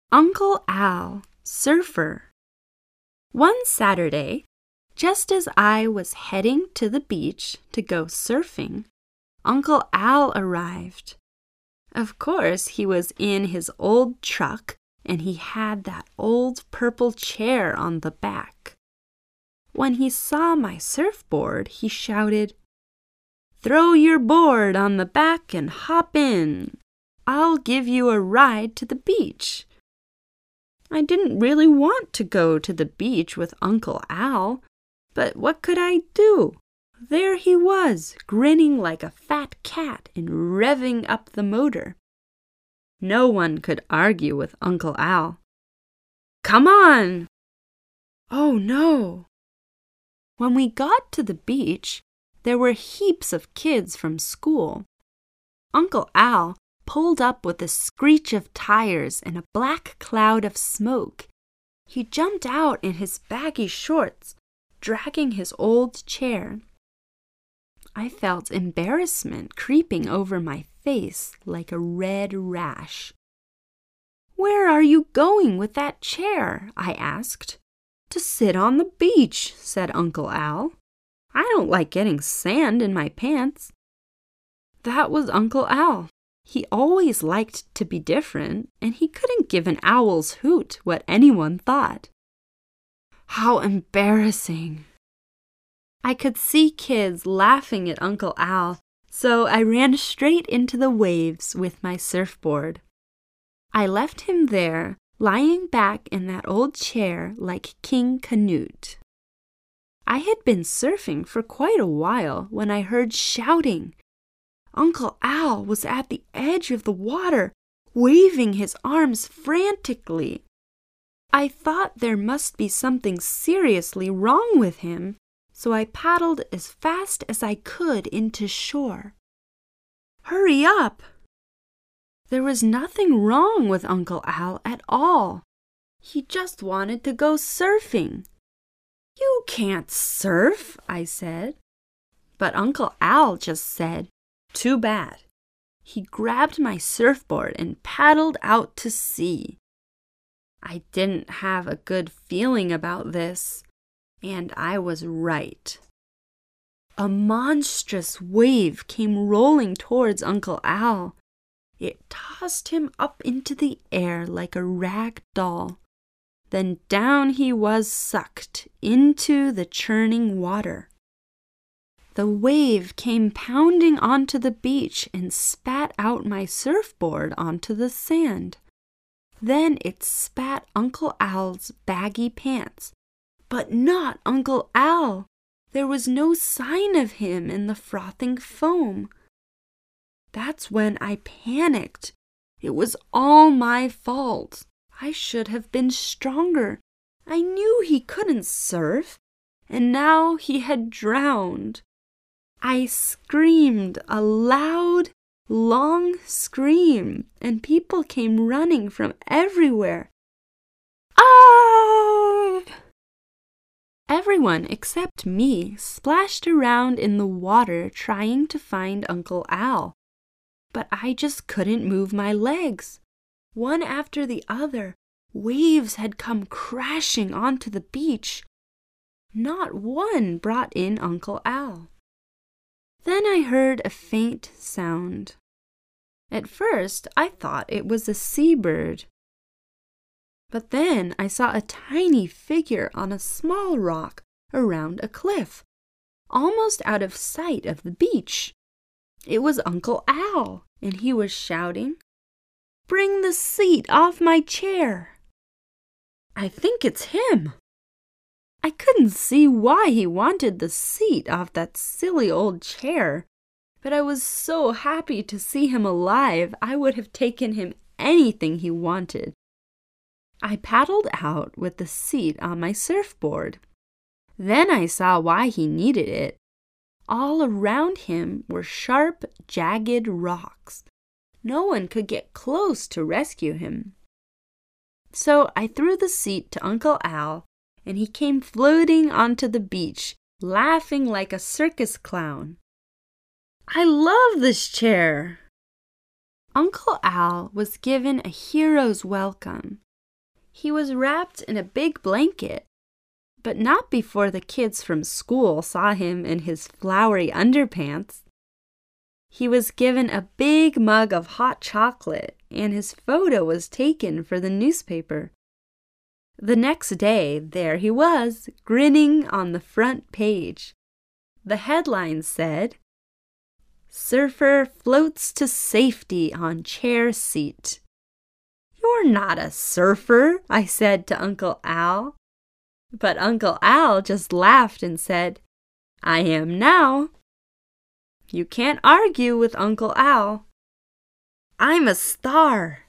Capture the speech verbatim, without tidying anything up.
Uncle Al, Surfer. One Saturday, just as I was heading to the beach to go surfing, Uncle Al arrived. Of course, he was in his old truck, and he had that old purple chair on the back. When he saw my surfboard, he shouted, "Throw your board on the back and hop in. I'll give you a ride to the beach." I didn't really want to go to the beach with Uncle Al, but what could I do? There he was, grinning like a fat cat and revving up the motor. No one could argue with Uncle Al. "Come on!" Oh no! When we got to the beach, there were heaps of kids from school. Uncle Al pulled up with a screech of tires and a black cloud of smoke. He jumped out in his baggy shorts, dragging his old chair. I felt embarrassment creeping over my face like a red rash. "Where are you going with that chair?" I asked. "To sit on the beach," said Uncle Al. "I don't like getting sand in my pants." That was Uncle Al. He always liked to be different, and he couldn't give an owl's hoot what anyone thought. How embarrassing! I could see kids laughing at Uncle Al, so I ran straight into the waves with my surfboard. I left him there, lying back in that old chair like King Canute. I had been surfing for quite a while when I heard shouting. Uncle Al was at the edge of the water, waving his arms frantically. I thought there must be something seriously wrong with him, so I paddled as fast as I could into shore. "Hurry up!" There was nothing wrong with Uncle Al at all. He just wanted to go surfing. "You can't surf," I said. But Uncle Al just said, "Too bad." He grabbed my surfboard and paddled out to sea. I didn't have a good feeling about this, and I was right. A monstrous wave came rolling towards Uncle Al. It tossed him up into the air like a rag doll. Then down he was sucked into the churning water. The wave came pounding onto the beach and spat out my surfboard onto the sand. Then it spat Uncle Al's baggy pants. But not Uncle Al. There was no sign of him in the frothing foam. That's when I panicked. It was all my fault. I should have been stronger. I knew he couldn't surf, and now he had drowned. I screamed a loud, long scream, and people came running from everywhere. Ah! Everyone except me splashed around in the water trying to find Uncle Al. But I just couldn't move my legs. One after the other, waves had come crashing onto the beach. Not one brought in Uncle Al. Then I heard a faint sound. At first, I thought it was a seabird. But then I saw a tiny figure on a small rock around a cliff, almost out of sight of the beach. It was Uncle Al, and he was shouting, "Bring the seat off my chair!" I think it's him. I couldn't see why he wanted the seat off that silly old chair, but I was so happy to see him alive, I would have taken him anything he wanted. I paddled out with the seat on my surfboard. Then I saw why he needed it. All around him were sharp, jagged rocks. No one could get close to rescue him. So I threw the seat to Uncle Al, and he came floating onto the beach, laughing like a circus clown. "I love this chair!" Uncle Al was given a hero's welcome. He was wrapped in a big blanket, but not before the kids from school saw him in his flowery underpants. He was given a big mug of hot chocolate, and his photo was taken for the newspaper. The next day, there he was, grinning on the front page. The headline said, "Surfer floats to safety on chair seat." "You're not a surfer," I said to Uncle Al. But Uncle Al just laughed and said, "I am now." You can't argue with Uncle Al. I'm a star.